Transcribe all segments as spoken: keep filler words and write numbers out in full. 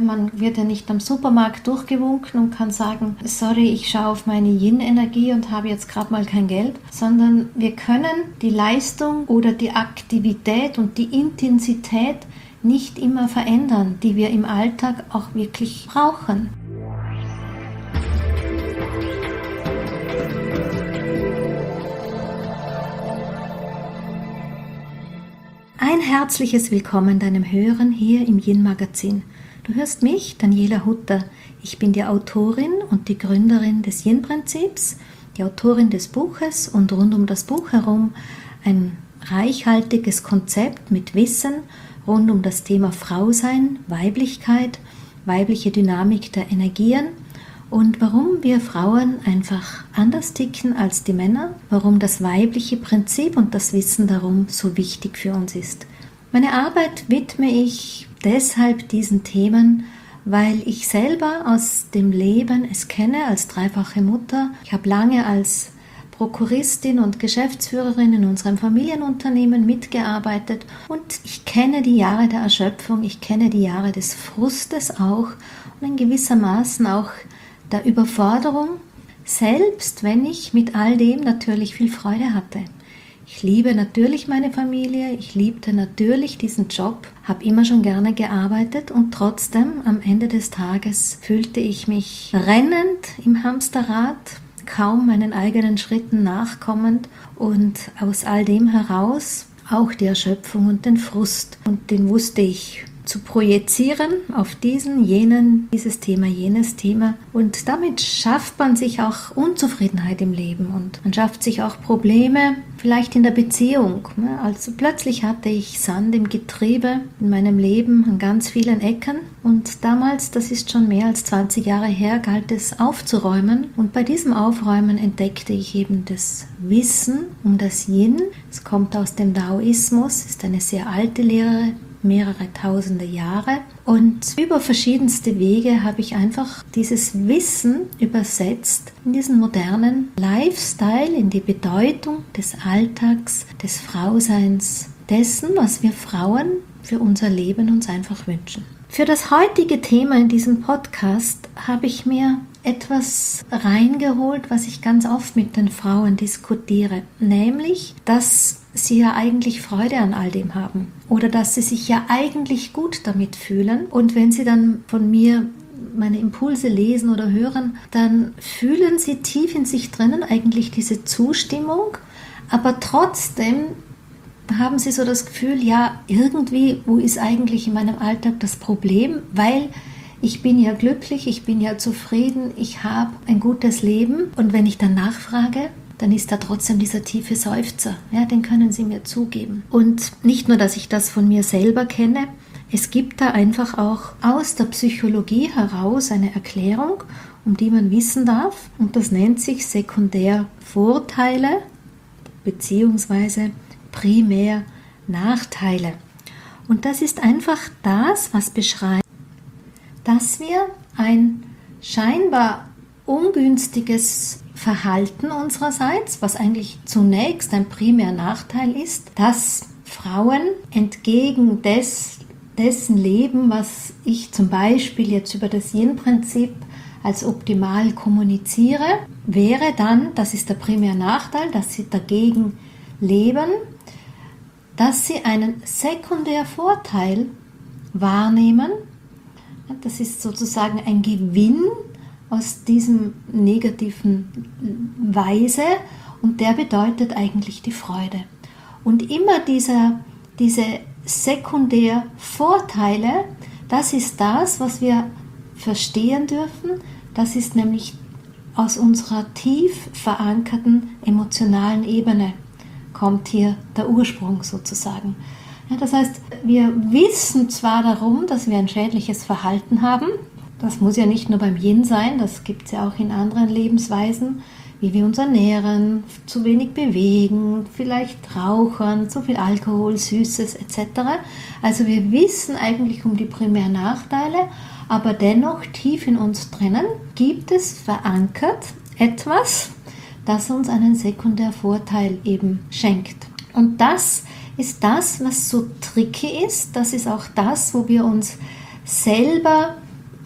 Man wird ja nicht am Supermarkt durchgewunken und kann sagen, sorry, ich schaue auf meine Yin-Energie und habe jetzt gerade mal kein Geld, sondern wir können die Leistung oder die Aktivität und die Intensität nicht immer verändern, die wir im Alltag auch wirklich brauchen. Ein herzliches Willkommen deinem Hören hier im Yin-Magazin. Du hörst mich, Daniela Hutter. Ich bin die Autorin und die Gründerin des Yin-Prinzips, die Autorin des Buches und rund um das Buch herum ein reichhaltiges Konzept mit Wissen rund um das Thema Frausein, Weiblichkeit, weibliche Dynamik der Energien und warum wir Frauen einfach anders ticken als die Männer, warum das weibliche Prinzip und das Wissen darum so wichtig für uns ist. Meine Arbeit widme ich deshalb diesen Themen, weil ich selber aus dem Leben es kenne als dreifache Mutter. Ich habe lange als Prokuristin und Geschäftsführerin in unserem Familienunternehmen mitgearbeitet und ich kenne die Jahre der Erschöpfung, ich kenne die Jahre des Frustes auch und in gewissermaßen auch der Überforderung, selbst wenn ich mit all dem natürlich viel Freude hatte. Ich liebe natürlich meine Familie, ich liebte natürlich diesen Job, habe immer schon gerne gearbeitet und trotzdem am Ende des Tages fühlte ich mich rennend im Hamsterrad, kaum meinen eigenen Schritten nachkommend und aus all dem heraus auch die Erschöpfung und den Frust. Und den wusste ich zu projizieren auf diesen, jenen, dieses Thema, jenes Thema. Und damit schafft man sich auch Unzufriedenheit im Leben und man schafft sich auch Probleme, vielleicht in der Beziehung. Also plötzlich hatte ich Sand im Getriebe in meinem Leben an ganz vielen Ecken und damals, das ist schon mehr als zwanzig Jahre her, galt es aufzuräumen und bei diesem Aufräumen entdeckte ich eben das Wissen um das Yin. Es kommt aus dem Daoismus, ist eine sehr alte Lehre, mehrere tausende Jahre und über verschiedenste Wege habe ich einfach dieses Wissen übersetzt in diesen modernen Lifestyle, in die Bedeutung des Alltags, des Frauseins, dessen, was wir Frauen für unser Leben uns einfach wünschen. Für das heutige Thema in diesem Podcast habe ich mir etwas reingeholt, was ich ganz oft mit den Frauen diskutiere, nämlich, dass sie ja eigentlich Freude an all dem haben oder dass sie sich ja eigentlich gut damit fühlen und wenn sie dann von mir meine Impulse lesen oder hören, dann fühlen sie tief in sich drinnen eigentlich diese Zustimmung, aber trotzdem haben sie so das Gefühl, ja, irgendwie, wo ist eigentlich in meinem Alltag das Problem, weil ich bin ja glücklich, ich bin ja zufrieden, ich habe ein gutes Leben und wenn ich dann nachfrage, dann ist da trotzdem dieser tiefe Seufzer, ja, den können sie mir zugeben. Und nicht nur, dass ich das von mir selber kenne, es gibt da einfach auch aus der Psychologie heraus eine Erklärung, um die man wissen darf und das nennt sich Sekundärvorteile bzw. Primärnachteile. Und das ist einfach das, was beschreibt, dass wir ein scheinbar ungünstiges Verhalten unsererseits, was eigentlich zunächst ein primärer Nachteil ist, dass Frauen entgegen des, dessen Leben, was ich zum Beispiel jetzt über das Yin-Prinzip als optimal kommuniziere, wäre dann, das ist der primäre Nachteil, dass sie dagegen leben, dass sie einen Sekundärvorteil wahrnehmen. Das ist sozusagen ein Gewinn aus diesem negativen Weise und der bedeutet eigentlich die Freude. Und immer dieser, diese Sekundärvorteile, das ist das, was wir verstehen dürfen, das ist nämlich aus unserer tief verankerten emotionalen Ebene kommt hier der Ursprung sozusagen. Ja, das heißt, wir wissen zwar darum, dass wir ein schädliches Verhalten haben, das muss ja nicht nur beim Yin sein, das gibt es ja auch in anderen Lebensweisen, wie wir uns ernähren, zu wenig bewegen, vielleicht rauchen, zu viel Alkohol, Süßes et cetera. Also wir wissen eigentlich um die primären Nachteile, aber dennoch tief in uns drinnen gibt es verankert etwas, das uns einen Sekundärvorteil eben schenkt. Und das ist das, was so tricky ist, das ist auch das, wo wir uns selber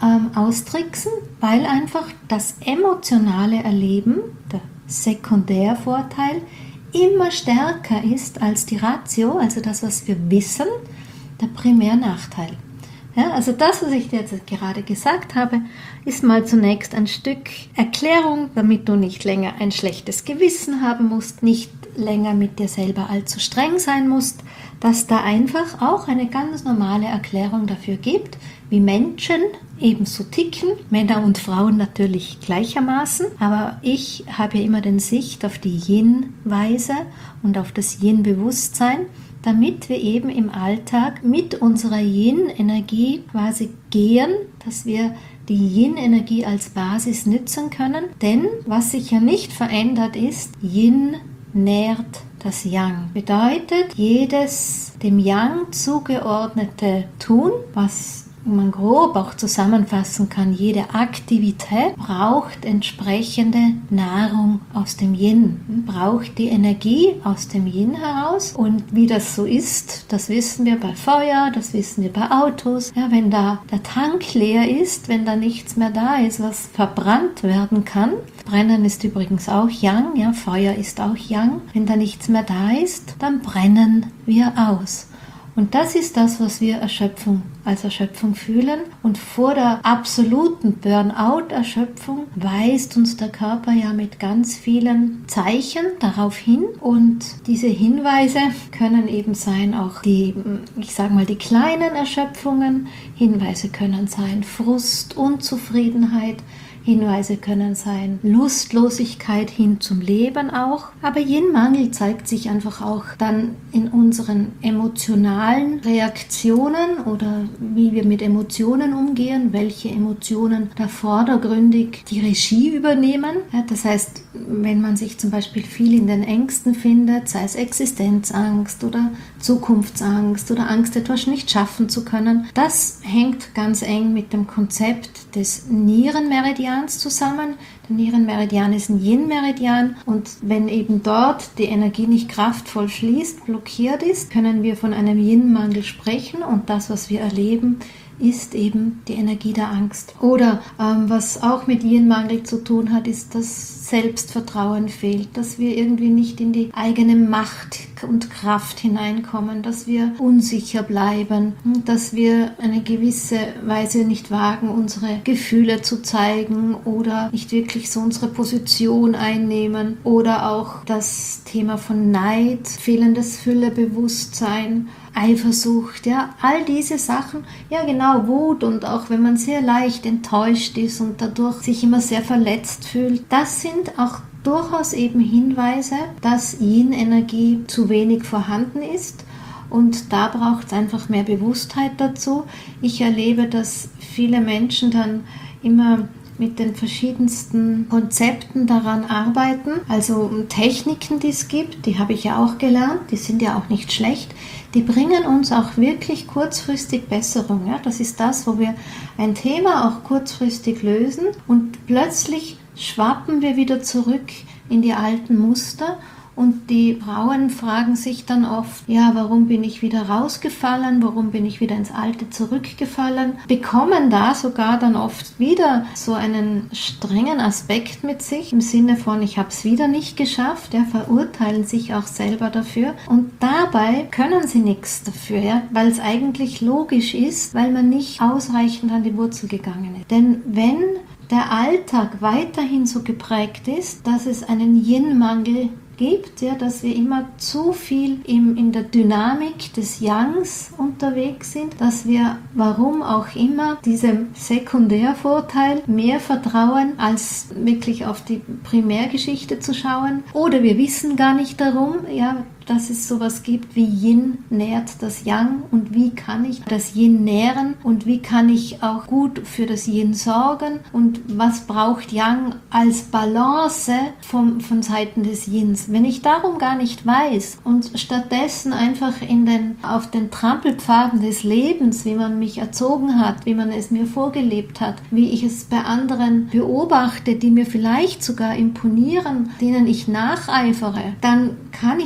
ähm, austricksen, weil einfach das emotionale Erleben, der Sekundärvorteil, immer stärker ist als die Ratio, also das, was wir wissen, der Primärnachteil. Ja, also das, was ich dir jetzt gerade gesagt habe, ist mal zunächst ein Stück Erklärung, damit du nicht länger ein schlechtes Gewissen haben musst, nicht länger mit dir selber allzu streng sein musst, dass da einfach auch eine ganz normale Erklärung dafür gibt, wie Menschen ebenso ticken, Männer und Frauen natürlich gleichermaßen, aber ich habe ja immer den Sicht auf die Yin-Weise und auf das Yin-Bewusstsein, damit wir eben im Alltag mit unserer Yin-Energie quasi gehen, dass wir die Yin-Energie als Basis nützen können. Denn was sich ja nicht verändert ist, Yin nährt das Yang. Bedeutet, jedes dem Yang zugeordnete Tun, was man grob auch zusammenfassen kann, jede Aktivität braucht entsprechende Nahrung aus dem Yin, braucht die Energie aus dem Yin heraus. Und wie das so ist, das wissen wir bei Feuer, das wissen wir bei Autos. Ja, wenn da der Tank leer ist, wenn da nichts mehr da ist, was verbrannt werden kann. Brennen ist übrigens auch Yang, ja, Feuer ist auch Yang. Wenn da nichts mehr da ist, dann brennen wir aus. Und das ist das, was wir Erschöpfung als Erschöpfung fühlen. Und vor der absoluten Burnout-Erschöpfung weist uns der Körper ja mit ganz vielen Zeichen darauf hin. Und diese Hinweise können eben sein, auch die, ich sage mal, die kleinen Erschöpfungen. Hinweise können sein Frust, Unzufriedenheit. Hinweise können sein Lustlosigkeit hin zum Leben auch. Aber Yin-Mangel zeigt sich einfach auch dann in unseren emotionalen Reaktionen oder wie wir mit Emotionen umgehen, welche Emotionen da vordergründig die Regie übernehmen. Ja, das heißt, wenn man sich zum Beispiel viel in den Ängsten findet, sei es Existenzangst oder Zukunftsangst oder Angst, etwas nicht schaffen zu können, das hängt ganz eng mit dem Konzept des Nierenmeridians zusammen. Der Nierenmeridian ist ein Yin-Meridian und wenn eben dort die Energie nicht kraftvoll fließt, blockiert ist, können wir von einem Yin-Mangel sprechen und das, was wir erleben, ist eben die Energie der Angst. Oder ähm, was auch mit Yin-Mangel zu tun hat, ist, dass Selbstvertrauen fehlt, dass wir irgendwie nicht in die eigene Macht und Kraft hineinkommen, dass wir unsicher bleiben, dass wir eine gewisse Weise nicht wagen, unsere Gefühle zu zeigen oder nicht wirklich so unsere Position einnehmen. Oder auch das Thema von Neid, fehlendes Füllebewusstsein, Eifersucht, ja, all diese Sachen, ja genau, Wut und auch wenn man sehr leicht enttäuscht ist und dadurch sich immer sehr verletzt fühlt, das sind auch durchaus eben Hinweise, dass Yin-Energie zu wenig vorhanden ist und da braucht es einfach mehr Bewusstheit dazu. Ich erlebe, dass viele Menschen dann immer mit den verschiedensten Konzepten daran arbeiten, also Techniken, die es gibt, die habe ich ja auch gelernt, die sind ja auch nicht schlecht, die bringen uns auch wirklich kurzfristig Besserung. Ja? Das ist das, wo wir ein Thema auch kurzfristig lösen und plötzlich schwappen wir wieder zurück in die alten Muster. Und die Frauen fragen sich dann oft, ja, warum bin ich wieder rausgefallen, warum bin ich wieder ins Alte zurückgefallen, bekommen da sogar dann oft wieder so einen strengen Aspekt mit sich, im Sinne von, ich habe es wieder nicht geschafft, ja, verurteilen sich auch selber dafür und dabei können sie nichts dafür, ja, weil es eigentlich logisch ist, weil man nicht ausreichend an die Wurzel gegangen ist. Denn wenn der Alltag weiterhin so geprägt ist, dass es einen Yin-Mangel gibt, ja, dass wir immer zu viel im, in der Dynamik des Yangs unterwegs sind, dass wir, warum auch immer, diesem Sekundärvorteil mehr vertrauen, als wirklich auf die Primärgeschichte zu schauen. Oder wir wissen gar nicht darum, ja, dass es sowas gibt wie Yin nährt das Yang und wie kann ich das Yin nähren und wie kann ich auch gut für das Yin sorgen und was braucht Yang als Balance vom, von Seiten des Yins. Wenn ich darum gar nicht weiß und stattdessen einfach in den, auf den Trampelpfaden des Lebens, wie man mich erzogen hat, wie man es mir vorgelebt hat, wie ich es bei anderen beobachte, die mir vielleicht sogar imponieren, denen ich nacheifere, dann kann ich ja gar nicht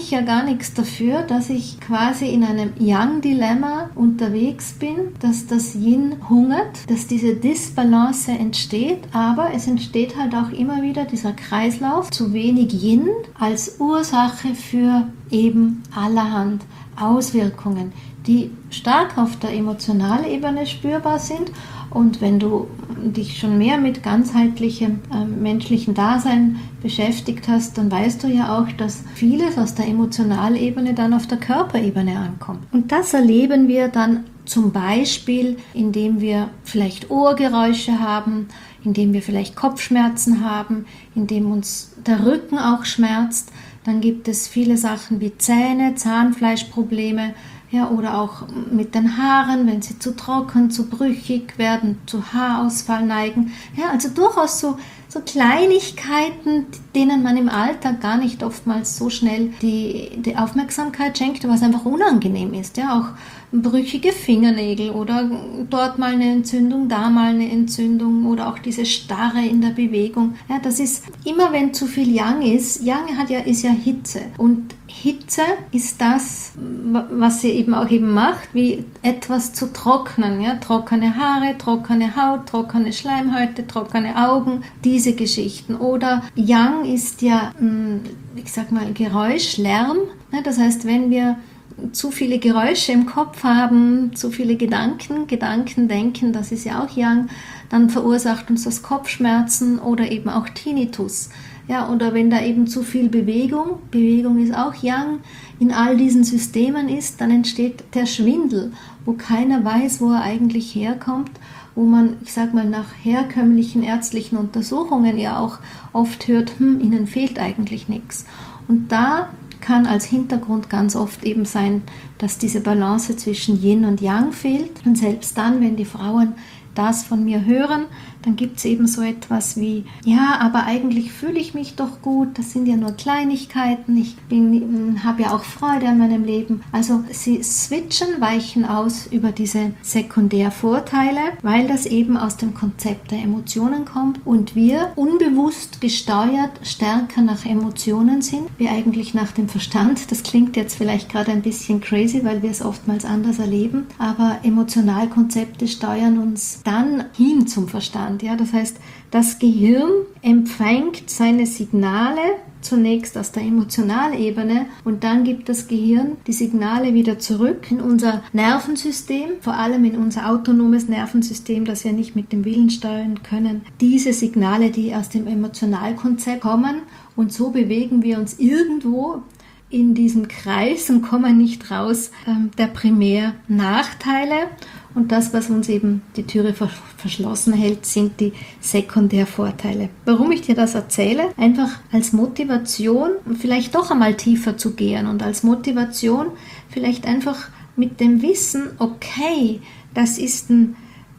nichts dafür, dass ich quasi in einem Yang-Dilemma unterwegs bin, dass das Yin hungert, dass diese Disbalance entsteht, aber es entsteht halt auch immer wieder dieser Kreislauf, zu wenig Yin als Ursache für eben allerhand Auswirkungen, die stark auf der emotionalen Ebene spürbar sind. Und wenn du dich schon mehr mit ganzheitlichem äh, menschlichen Dasein beschäftigt hast, dann weißt du ja auch, dass vieles aus der Emotionalebene dann auf der Körperebene ankommt. Und das erleben wir dann zum Beispiel, indem wir vielleicht Ohrgeräusche haben, indem wir vielleicht Kopfschmerzen haben, indem uns der Rücken auch schmerzt. Dann gibt es viele Sachen wie Zähne, Zahnfleischprobleme, ja, oder auch mit den Haaren, wenn sie zu trocken, zu brüchig werden, zu Haarausfall neigen. Ja, also durchaus so, so Kleinigkeiten, denen man im Alltag gar nicht oftmals so schnell die, die Aufmerksamkeit schenkt, was einfach unangenehm ist. Ja, auch brüchige Fingernägel oder dort mal eine Entzündung, da mal eine Entzündung oder auch diese Starre in der Bewegung. Ja, das ist immer, wenn zu viel Yang ist. Yang hat ja, ist ja Hitze und Hitze ist das, was sie eben auch eben macht, wie etwas zu trocknen. Ja? Trockene Haare, trockene Haut, trockene Schleimhäute, trockene Augen, diese Geschichten. Oder Yang ist ja, ich sag mal, Geräusch, Lärm. Das heißt, wenn wir zu viele Geräusche im Kopf haben, zu viele Gedanken, Gedanken denken, das ist ja auch Yang, dann verursacht uns das Kopfschmerzen oder eben auch Tinnitus. Ja, oder wenn da eben zu viel Bewegung, Bewegung ist auch Yang, in all diesen Systemen ist, dann entsteht der Schwindel, wo keiner weiß, wo er eigentlich herkommt, wo man, ich sag mal, nach herkömmlichen ärztlichen Untersuchungen ja auch oft hört, hm, ihnen fehlt eigentlich nichts. Und da kann als Hintergrund ganz oft eben sein, dass diese Balance zwischen Yin und Yang fehlt. Und selbst dann, wenn die Frauen das von mir hören, dann gibt es eben so etwas wie, ja, aber eigentlich fühle ich mich doch gut, das sind ja nur Kleinigkeiten, ich habe ja auch Freude an meinem Leben. Also sie switchen, weichen aus über diese Sekundärvorteile, weil das eben aus dem Konzept der Emotionen kommt und wir unbewusst gesteuert stärker nach Emotionen sind, wie eigentlich nach dem Verstand. Das klingt jetzt vielleicht gerade ein bisschen crazy, weil wir es oftmals anders erleben, aber Emotionalkonzepte steuern uns dann hin zum Verstand. Ja, das heißt, das Gehirn empfängt seine Signale zunächst aus der Emotionalebene und dann gibt das Gehirn die Signale wieder zurück in unser Nervensystem, vor allem in unser autonomes Nervensystem, das wir nicht mit dem Willen steuern können. Diese Signale, die aus dem Emotionalkonzept kommen und so bewegen wir uns irgendwo in diesem Kreis und kommen nicht raus ähm, der Primärnachteile. Und das, was uns eben die Türe verschlossen hält, sind die Sekundärvorteile. Warum ich dir das erzähle? Einfach als Motivation, vielleicht doch einmal tiefer zu gehen und als Motivation vielleicht einfach mit dem Wissen, okay, das ist ein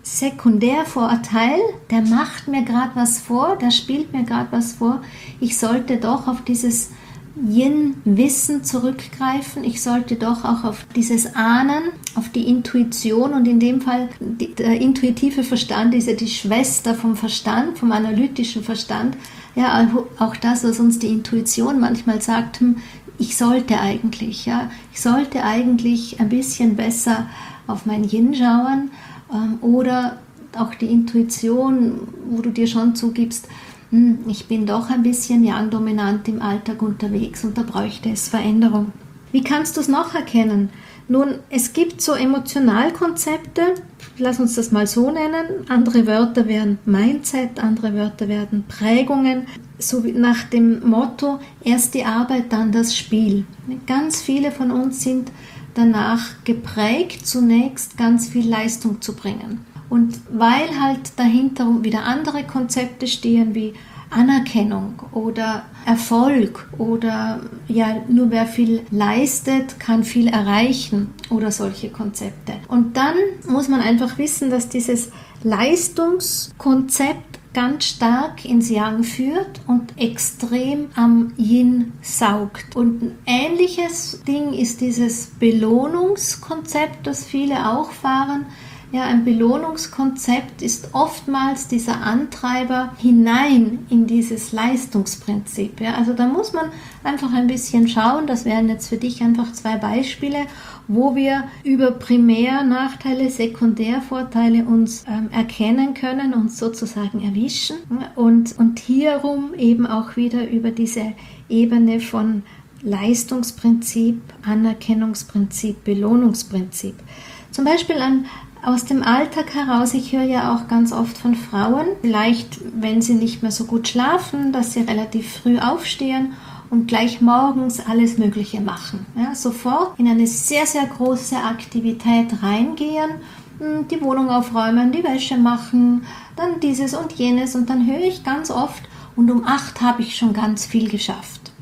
Sekundärvorteil, der macht mir gerade was vor, der spielt mir gerade was vor. Ich sollte doch auf dieses Yin-Wissen zurückgreifen. Ich sollte doch auch auf dieses Ahnen, auf die Intuition und in dem Fall die, der intuitive Verstand ist ja die Schwester vom Verstand, vom analytischen Verstand. Ja, auch das, was uns die Intuition manchmal sagt, hm, ich sollte eigentlich, ja, ich sollte eigentlich ein bisschen besser auf mein Yin schauen ähm, oder auch die Intuition, wo du dir schon zugibst, ich bin doch ein bisschen Yang-dominant im Alltag unterwegs und da bräuchte es Veränderung. Wie kannst du es noch erkennen? Nun, es gibt so Emotionalkonzepte, lass uns das mal so nennen, andere Wörter wären Mindset, andere Wörter werden Prägungen, so nach dem Motto, erst die Arbeit, dann das Spiel. Ganz viele von uns sind danach geprägt, zunächst ganz viel Leistung zu bringen. Und weil halt dahinter wieder andere Konzepte stehen wie Anerkennung oder Erfolg oder ja, nur wer viel leistet, kann viel erreichen oder solche Konzepte. Und dann muss man einfach wissen, dass dieses Leistungskonzept ganz stark ins Yang führt und extrem am Yin saugt. Und ein ähnliches Ding ist dieses Belohnungskonzept, das viele auch fahren. Ja, ein Belohnungskonzept ist oftmals dieser Antreiber hinein in dieses Leistungsprinzip. Ja, also da muss man einfach ein bisschen schauen, das wären jetzt für dich einfach zwei Beispiele, wo wir über Primärnachteile, Sekundärvorteile uns ähm, erkennen können, uns sozusagen erwischen und, und hierum eben auch wieder über diese Ebene von Leistungsprinzip, Anerkennungsprinzip, Belohnungsprinzip. Zum Beispiel an Aus dem Alltag heraus, ich höre ja auch ganz oft von Frauen, vielleicht wenn sie nicht mehr so gut schlafen, dass sie relativ früh aufstehen und gleich morgens alles Mögliche machen. Ja, sofort in eine sehr, sehr große Aktivität reingehen, die Wohnung aufräumen, die Wäsche machen, dann dieses und jenes und dann höre ich ganz oft, und um acht habe ich schon ganz viel geschafft.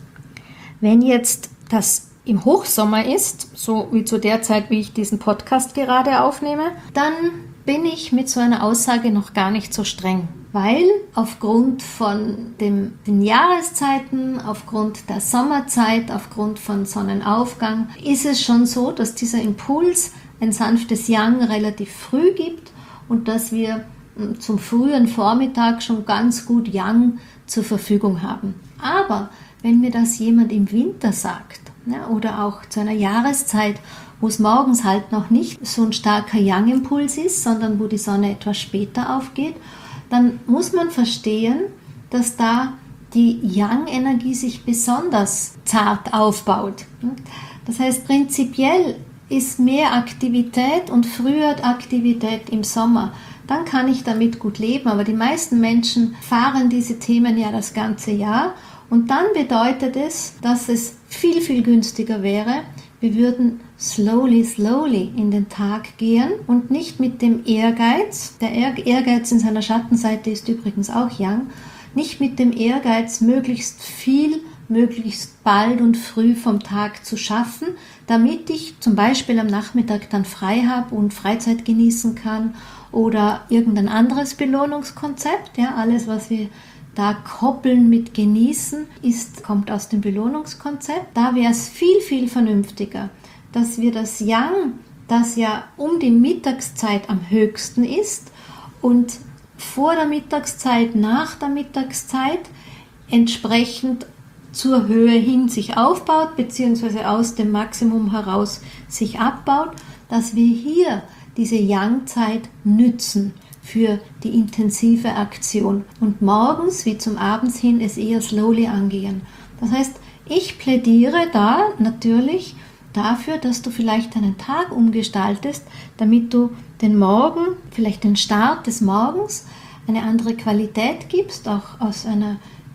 Wenn jetzt das im Hochsommer ist, so wie zu der Zeit, wie ich diesen Podcast gerade aufnehme, dann bin ich mit so einer Aussage noch gar nicht so streng, weil aufgrund von dem, den Jahreszeiten, aufgrund der Sommerzeit, aufgrund von Sonnenaufgang, ist es schon so, dass dieser Impuls ein sanftes Yang relativ früh gibt und dass wir zum frühen Vormittag schon ganz gut Yang zur Verfügung haben. Aber wenn mir das jemand im Winter sagt, ja, oder auch zu einer Jahreszeit, wo es morgens halt noch nicht so ein starker Yang-Impuls ist, sondern wo die Sonne etwas später aufgeht, dann muss man verstehen, dass da die Yang-Energie sich besonders zart aufbaut. Das heißt, prinzipiell ist mehr Aktivität und früher Aktivität im Sommer. Dann kann ich damit gut leben, aber die meisten Menschen fahren diese Themen ja das ganze Jahr. Und dann bedeutet es, dass es viel, viel günstiger wäre, wir würden slowly, slowly in den Tag gehen und nicht mit dem Ehrgeiz, der Ehrgeiz in seiner Schattenseite ist übrigens auch Yang, nicht mit dem Ehrgeiz, möglichst viel, möglichst bald und früh vom Tag zu schaffen, damit ich zum Beispiel am Nachmittag dann frei habe und Freizeit genießen kann oder irgendein anderes Belohnungskonzept, ja, alles, was wir da koppeln mit Genießen, ist, kommt aus dem Belohnungskonzept. Da wäre es viel, viel vernünftiger, dass wir das Yang, das ja um die Mittagszeit am höchsten ist und vor der Mittagszeit, nach der Mittagszeit entsprechend zur Höhe hin sich aufbaut, beziehungsweise aus dem Maximum heraus sich abbaut, dass wir hier diese Yang-Zeit nützen für die intensive Aktion und morgens wie zum Abends hin es eher slowly angehen. Das heißt, ich plädiere da natürlich dafür, dass du vielleicht deinen Tag umgestaltest, damit du den Morgen, vielleicht den Start des Morgens, eine andere Qualität gibst, auch aus einer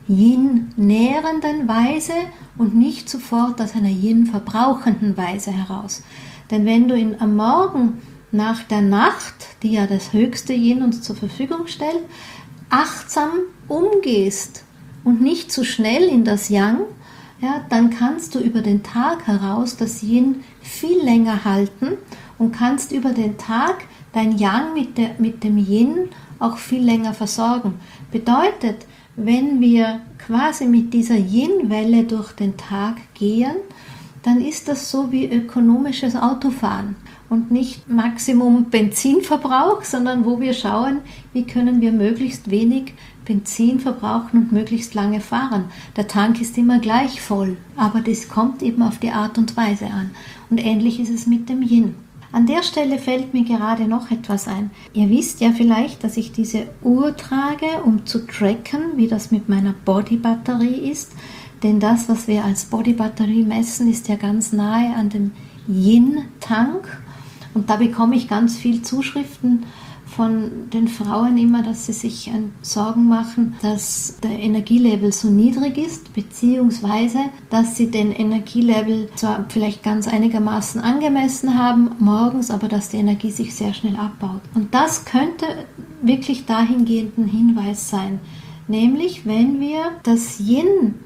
Yin-nährenden Weise und nicht sofort aus einer Yin-verbrauchenden Weise heraus. Denn wenn du in, am Morgen nach der Nacht, die ja das höchste Yin uns zur Verfügung stellt, achtsam umgehst und nicht zu schnell in das Yang, ja, dann kannst du über den Tag heraus das Yin viel länger halten und kannst über den Tag dein Yang mit, der, mit dem Yin auch viel länger versorgen. Bedeutet, wenn wir quasi mit dieser Yin-Welle durch den Tag gehen, dann ist das so wie ökonomisches Autofahren und nicht Maximum Benzinverbrauch, sondern wo wir schauen, wie können wir möglichst wenig Benzin verbrauchen und möglichst lange fahren. Der Tank ist immer gleich voll, aber das kommt eben auf die Art und Weise an. Und ähnlich ist es mit dem Yin. An der Stelle fällt mir gerade noch etwas ein. Ihr wisst ja vielleicht, dass ich diese Uhr trage, um zu tracken, wie das mit meiner Bodybatterie ist. Denn das, was wir als Bodybatterie messen, ist ja ganz nahe an dem Yin-Tank. Und da bekomme ich ganz viel Zuschriften von den Frauen immer, dass sie sich Sorgen machen, dass der Energielevel so niedrig ist, beziehungsweise, dass sie den Energielevel zwar vielleicht ganz einigermaßen angemessen haben morgens, aber dass die Energie sich sehr schnell abbaut. Und das könnte wirklich dahingehenden Hinweis sein, nämlich wenn wir das Yin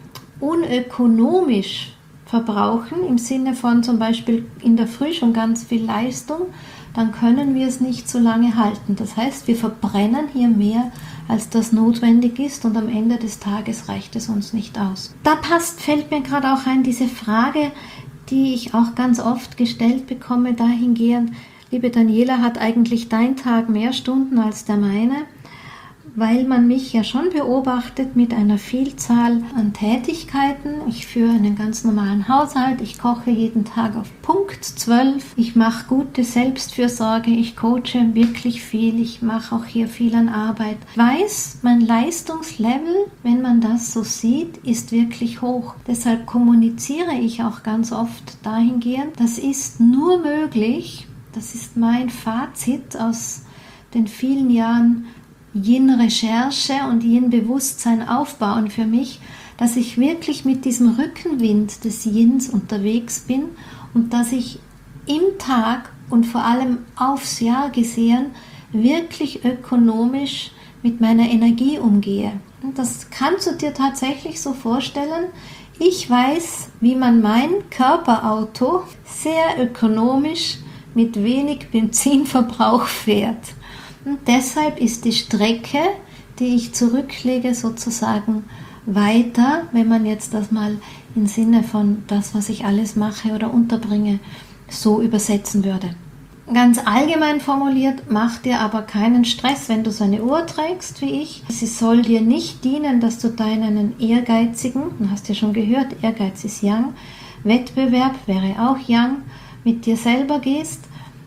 unökonomisch verbrauchen, im Sinne von zum Beispiel in der Früh schon ganz viel Leistung, dann können wir es nicht so lange halten. Das heißt, wir verbrennen hier mehr, als das notwendig ist und am Ende des Tages reicht es uns nicht aus. Da passt, fällt mir gerade auch ein, diese Frage, die ich auch ganz oft gestellt bekomme, dahingehend, liebe Daniela, hat eigentlich dein Tag mehr Stunden als der meine? Weil man mich ja schon beobachtet mit einer Vielzahl an Tätigkeiten. Ich führe einen ganz normalen Haushalt, ich koche jeden Tag auf Punkt zwölf, ich mache gute Selbstfürsorge, ich coache wirklich viel, ich mache auch hier viel an Arbeit. Ich weiß, mein Leistungslevel, wenn man das so sieht, ist wirklich hoch. Deshalb kommuniziere ich auch ganz oft dahingehend, das ist nur möglich, das ist mein Fazit aus den vielen Jahren Yin-Recherche und Yin-Bewusstsein aufbauen für mich, dass ich wirklich mit diesem Rückenwind des Yins unterwegs bin und dass ich im Tag und vor allem aufs Jahr gesehen wirklich ökonomisch mit meiner Energie umgehe. Und das kannst du dir tatsächlich so vorstellen. Ich weiß, wie man mein Körperauto sehr ökonomisch mit wenig Benzinverbrauch fährt. Und deshalb ist die Strecke, die ich zurücklege, sozusagen weiter, wenn man jetzt das mal im Sinne von das, was ich alles mache oder unterbringe, so übersetzen würde. Ganz allgemein formuliert, mach dir aber keinen Stress, wenn du so eine Uhr trägst wie ich. Sie soll dir nicht dienen, dass du deinen ehrgeizigen, du hast ja schon gehört, Ehrgeiz ist Yang, Wettbewerb wäre auch Yang, mit dir selber gehst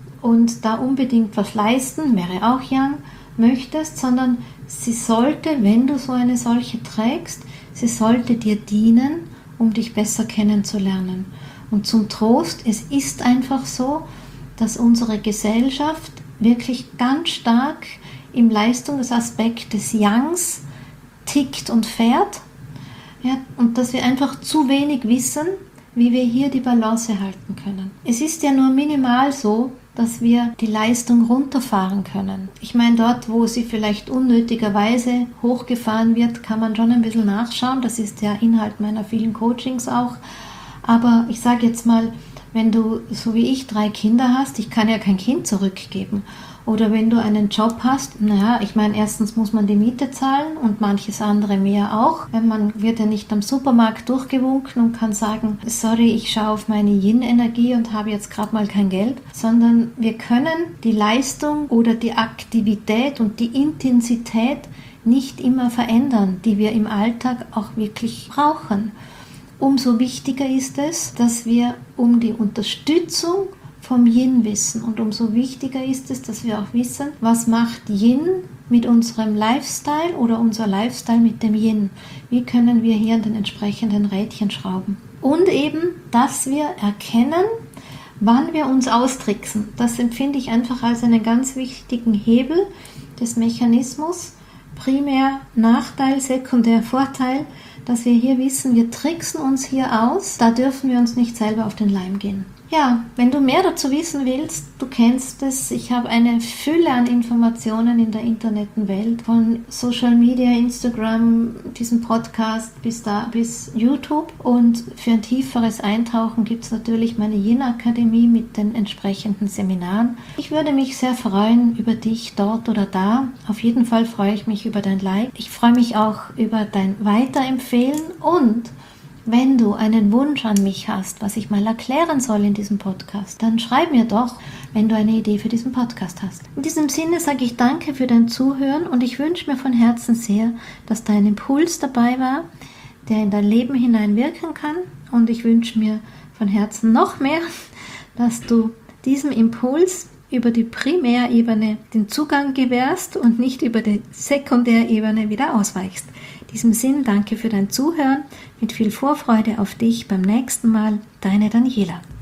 und da unbedingt was leisten, wäre auch Yang, möchtest, sondern sie sollte, wenn du so eine solche trägst, sie sollte dir dienen, um dich besser kennenzulernen. Und zum Trost, es ist einfach so, dass unsere Gesellschaft wirklich ganz stark im Leistungsaspekt des Yangs tickt und fährt, ja, und dass wir einfach zu wenig wissen, wie wir hier die Balance halten können. Es ist ja nur minimal so, dass wir die Leistung runterfahren können. Ich meine, dort, wo sie vielleicht unnötigerweise hochgefahren wird, kann man schon ein bisschen nachschauen. Das ist der Inhalt meiner vielen Coachings auch. Aber ich sage jetzt mal, wenn du, so wie ich, drei Kinder hast, ich kann ja kein Kind zurückgeben. Oder wenn du einen Job hast, naja, ich meine, erstens muss man die Miete zahlen und manches andere mehr auch. Man wird ja nicht am Supermarkt durchgewunken und kann sagen, sorry, ich schaue auf meine Yin-Energie und habe jetzt gerade mal kein Geld. Sondern wir können die Leistung oder die Aktivität und die Intensität nicht immer verändern, die wir im Alltag auch wirklich brauchen. Umso wichtiger ist es, dass wir um die Unterstützung vom Yin wissen. Und umso wichtiger ist es, dass wir auch wissen, was macht Yin mit unserem Lifestyle oder unser Lifestyle mit dem Yin. Wie können wir hier an den entsprechenden Rädchen schrauben. Und eben, dass wir erkennen, wann wir uns austricksen. Das empfinde ich einfach als einen ganz wichtigen Hebel des Mechanismus. Primär Nachteil, Sekundär Vorteil, dass wir hier wissen, wir tricksen uns hier aus, da dürfen wir uns nicht selber auf den Leim gehen. Ja, wenn du mehr dazu wissen willst, du kennst es, ich habe eine Fülle an Informationen in der Internetwelt, von Social Media, Instagram, diesem Podcast bis da bis YouTube, und für ein tieferes Eintauchen gibt es natürlich meine Yin-Akademie mit den entsprechenden Seminaren. Ich würde mich sehr freuen über dich dort oder da. Auf jeden Fall freue ich mich über dein Like. Ich freue mich auch über dein Weiterempfehlen, und wenn du einen Wunsch an mich hast, was ich mal erklären soll in diesem Podcast, dann schreib mir doch, wenn du eine Idee für diesen Podcast hast. In diesem Sinne sage ich danke für dein Zuhören, und ich wünsche mir von Herzen sehr, dass da ein Impuls dabei war, der in dein Leben hinein wirken kann, und ich wünsche mir von Herzen noch mehr, dass du diesem Impuls über die Primärebene den Zugang gewährst und nicht über die Sekundärebene wieder ausweichst. In diesem Sinn, danke für dein Zuhören, mit viel Vorfreude auf dich beim nächsten Mal, deine Daniela.